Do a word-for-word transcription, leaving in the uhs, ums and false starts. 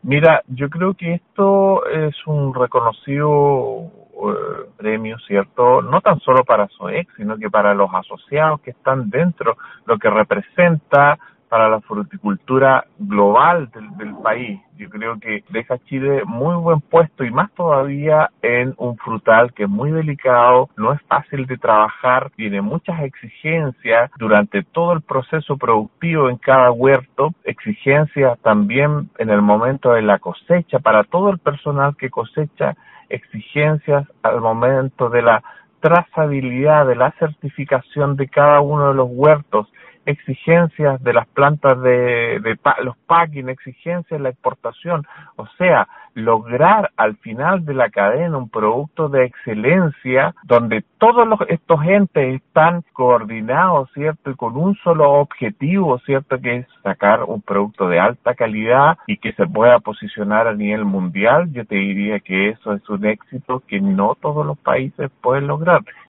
Mira, yo creo que esto es un reconocido eh, premio, ¿cierto? No tan solo para SOEC, sino que para los asociados que están dentro, lo que representa para la fruticultura global del, del país. Yo creo que deja a Chile muy buen puesto y más todavía en un frutal que es muy delicado, no es fácil de trabajar, tiene muchas exigencias durante todo el proceso productivo en cada huerto, exigencias también en el momento de la cosecha para todo el personal que cosecha, exigencias al momento de la trazabilidad, de la certificación de cada uno de los huertos, exigencias de las plantas de, de pa, los packing, exigencias de la exportación, o sea, lograr al final de la cadena un producto de excelencia donde todos los, estos entes están coordinados, ¿cierto? Y con un solo objetivo, ¿cierto? Que es sacar un producto de alta calidad y que se pueda posicionar a nivel mundial. Yo te diría que eso es un éxito que no todos los países pueden lograr.